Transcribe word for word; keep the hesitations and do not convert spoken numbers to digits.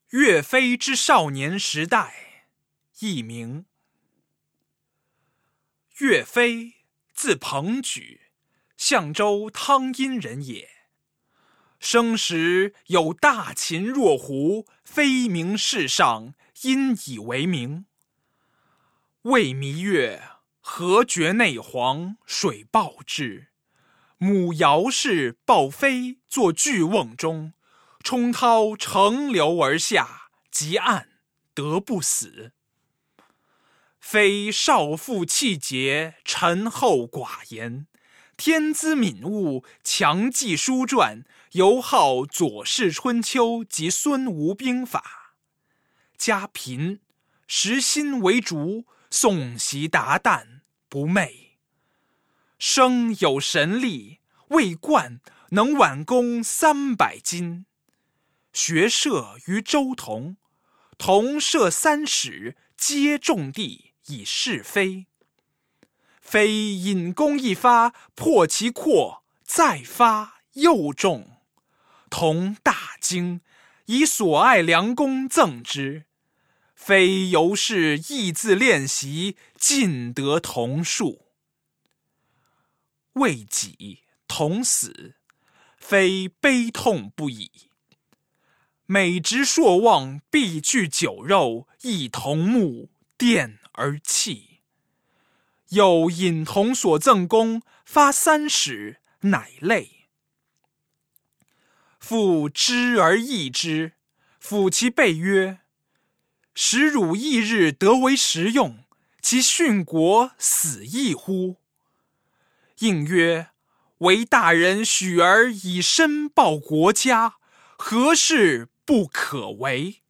岳飞之少年时代，佚名。岳飞，字鹏举，象州汤阴人也。生时有大秦若狐，飞名世上，因以为名。未弥月，河绝内黄，水暴至。母姚氏抱飞作巨瓮中，冲涛乘流而下，极岸，得不死。飞少负气节，沉厚寡言，天资敏悟，强记书传，尤好《左氏春秋》及孙吴兵法。家贫，食薪为竹，诵习达旦，不寐。生有神力，未冠能挽弓三百斤。学射于周同，同射三矢，皆中地，以示飞。飞引弓一发，破其廓，再发又中。同大惊，以所爱良弓赠之。飞由是意自练习，尽得同数。未几，同死，飞悲痛不已。每执朔望，必具酒肉，一同目，奠而泣。又引同所赠弓，发三矢，乃泪。复知而异之，抚其背曰：使汝翌日得为食用，其殉国死亦乎？应曰：为大人许而以身报国家，何事不可为？